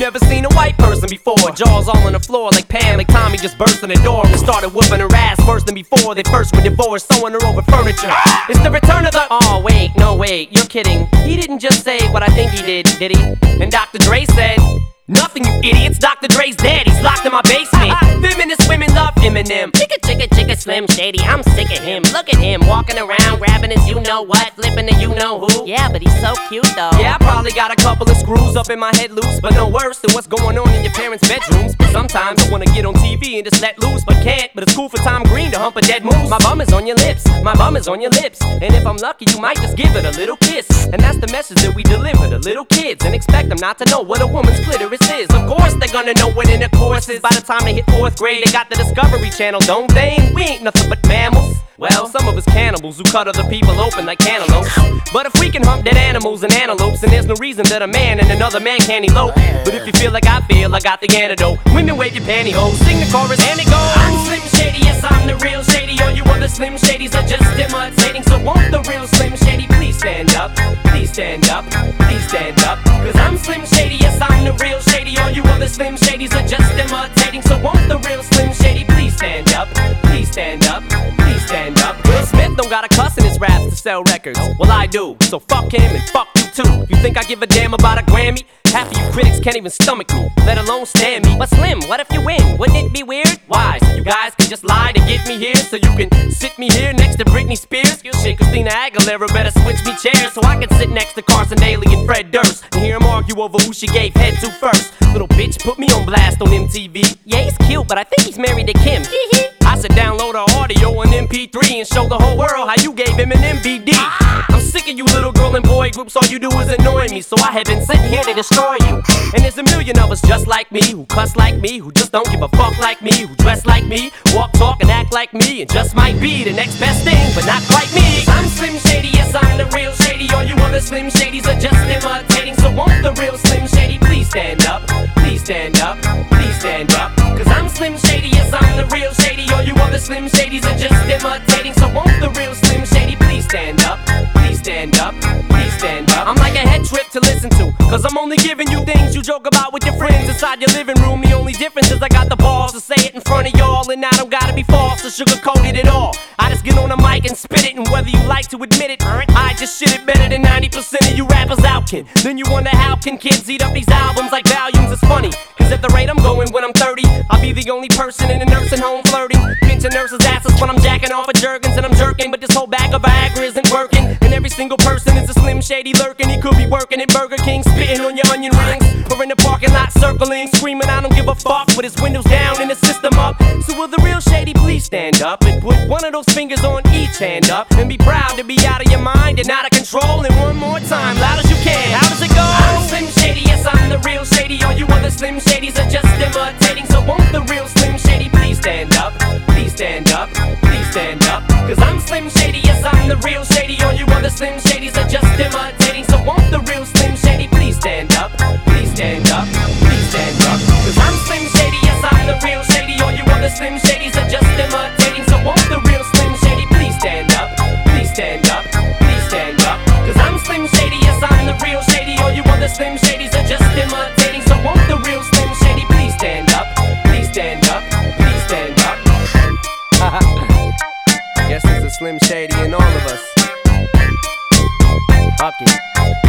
never seen a white person before. Jaws all on the floor like Pam, like Tommy just burst in the door and started whooping her ass worse than before. They first were divorced, sewing her over furniture. It's the return of the... Oh wait, no wait, you're kidding. He didn't just say what I think he did he? And Dr. Dre said... Nothing, you idiots. Dr. Dre's dead. He's locked in my basement. Feminist women love Eminem. Chicka, Slim Shady. I'm sick of him. Look at him walking around, grabbing his you-know-what, flipping the you-know-who. Yeah, but he's so cute, though. Yeah, I probably got a couple of screws up in my head loose, but no worse than what's going on in your parents' bedrooms. But sometimes I wanna get on TV and just let loose, but can't. But it's cool for Tom Green to hump a dead moose. My bum is on your lips. My bum is on your lips. And if I'm lucky, you might just give it a little kiss. And that's the message that we deliver to little kids, and expect them not to know what a woman's clitoris is. Of course they're gonna know what intercourse is. By the time they hit 4th grade, they got the Discovery Channel, don't they? And we ain't nothing but mammals. Well, some of us cannibals who cut other people open like cantaloupes. But if we can hump dead animals and antelopes, then there's no reason that a man and another man can't elope. But if you feel like I feel, I got the antidote. Women wave your pantyhose, sing the chorus and it goes. I'm Slim Shady, yes I'm the real Shady. All you other Slim Shadys are just imitating. So won't the real Slim Shady please stand up? Please stand up, please stand up. Cause I'm Slim Shady, yes I'm the real Shady. All you other Slim Shadys are just imitating. So won't the real Slim Shady please stand up? Please stand up, please stand up. Will Smith don't gotta cuss in his raps to sell records. Well I do, so fuck him and fuck you too. You think I give a damn about a Grammy? Half of you critics can't even stomach me, let alone stand me. But Slim, what if you win? Wouldn't it be weird? Why? So you guys can just lie to get me here, so you can sit me here next to Britney Spears? Shit, Christina Aguilera better switch me chairs so I can sit next to Carson Daly and Fred Durst and hear them argue over who she gave head to first. Little bitch put me on blast on MTV. Yeah, he's cute, but I think he's married to Kim. I should download her audio on MP3 and show the whole world how you gave him an MVD. I'm sick of you little girl and boy groups, all you do is annoy me, so I have been sitting here to destroy you. And there's a million of us just like me, who cuss like me, who just don't give a fuck like me, who dress like me, walk, talk, and act like me, and just might be the next best thing, but not quite me. I'm Slim Shady, yes I'm the real Shady. All you other Slim Shadys are just imitating. So won't the real Slim Shady please stand up? Please stand up, please stand up. Cause I'm Slim Shady, yes I'm the real Shady. All you other Slim Shadys are just imitating. So won't the real Slim Shady please stand up? Please stand up, please stand up. I'm like a head trip to listen to, cause I'm only giving you things you joke about with your friends inside your living room. The only difference is I got the balls to say it in front of y'all, and I don't gotta be false or sugarcoated at all. I just get on the mic and spit it, and whether you like to admit it, I just shit it better than 90% of you rappers out can. Then you wonder how can kids eat up these albums like volumes? It's funny, cause at the rate I'm going when I'm 30, I'll be the only person in a nursing home flirting, pinching nurses' asses when I'm jacking off of Jergens and I'm jerking. But this whole bag of Viagra isn't working, and every single person is a Slim Shady lurking. He could be working at Burger King, spitting on your onion rings, or in the parking lot circling, screaming I don't give a fuck with his windows down and his system up. So will the real Shady please stand up and put one of those fingers on each hand up and be proud to be out of your mind and out of control? And one more time, loud as you can, how does it go? I'm Slim Shady, yes I'm the real Shady. All you other Slim Shadys are just imitating. So won't the real Slim Shady please stand up? Please stand up, please stand up. Cause I'm Slim Shady, yes I'm the real Shady. All you other Slim Shadys are just imitating. So won't the real Slim Shady please stand up? Please stand up, please stand up. Cause I'm Slim Shady, yes I'm the real Shady. All you other Slim Shadys are just imitating. So won't the real Slim Shady please stand up? Please stand up, please stand up. Cause I'm Slim Shady, yes I'm the real Shady. All you other Slim Shadys are just imitating. So won't the real Slim Shady please stand up? Please stand up, please stand up. Guess there's a Slim Shady in all of us. Fuck it.